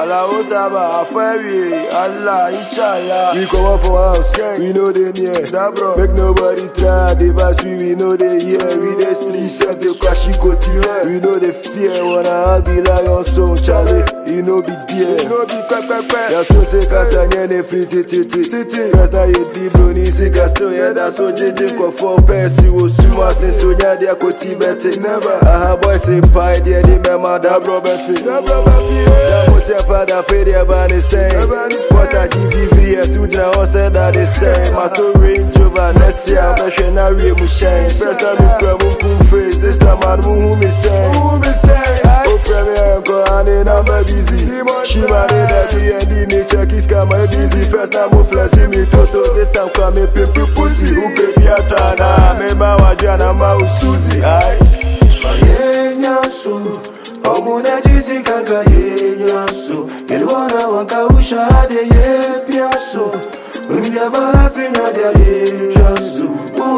Allahu Saba, Afewi, Allah, Inshallah. We come up for house, we know they near. That bro, make nobody try. Device we know they hear. We the street self, they crash you. We know they fear. Wanna be lion, so Charlie. You know be dear. You know be kwek. Ya so take us and any free titi. First now you deep brony, sick as still, yeah, that's so JJ. Kwa 4 pence, you will sue us in Sonia, they are Koti never. I have boys say pie, they remember that brother fee. That was your father, Fede, about the same. What I GTV, yes, you know, said that the same. My two range over next year, fashion, I real shine. First time you grab a face, this time I'm who me say. Oh, friend, I'm in, I'm busy. She married that D&D, check his camera busy. First time I'm flashing me, Toto, this time come me pimpy pussy. Who baby, I try, me, my Wajana, my Susie, aye. Yenyasu, omuna jizi kaka yenyasu. Yelwana wakausha hade ye piasu. Umidia vala sinya dia ye piasu.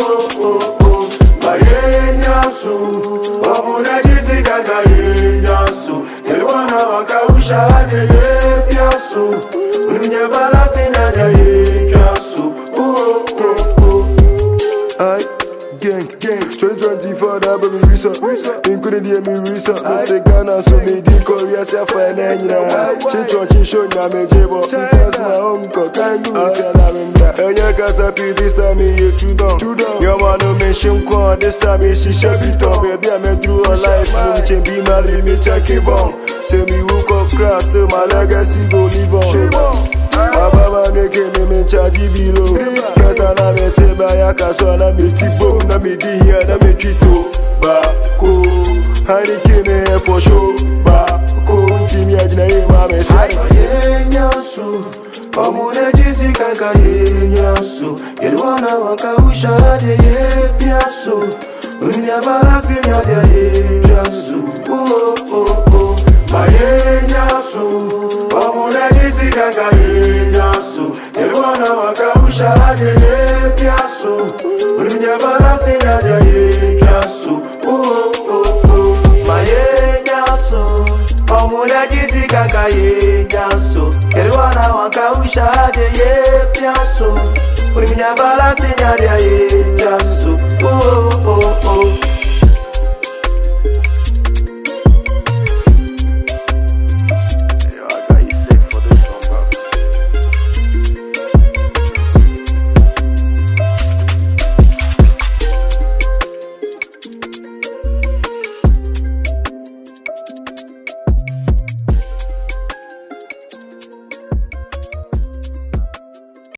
Yenyasu, omuna jizi kaka yenyasu. Yelwana wakausha hade ye piasu. Umidia vala sinya dia ye piasu. Gang, 2024, that baby research. Including the me research. I take Ghana, so me di Korea, self and Engra. Chinchon, show na me jebo. Because my uncle can do it. And your casa this time, you too down. Your man no mention quan, this time she should be top. Baby, I met through a life. You be married, me check it on. Say me woke up crash, till my legacy go live on. My baba making me charge below. First time I met him by a castle, I met him boom, I met him here, I met him too. Bako, honey came for show. Bako, Timmy, I didn't my message. Yenyasu, omuna jizi kaka yenyasu. Yelwana wakausha hade ye piasu. Umidia vala sinya dia ye piasu. Yenyasu, omuna jizi kaka yenyasu. Yelwana wakausha hade ye piasu. Umidia vala sinya dia ye piasu. Yenyasu, omuna jizi kaka yenyasu. Yelwana wakausha hade ye piasu. Umidia vala sinya dia ye piasu.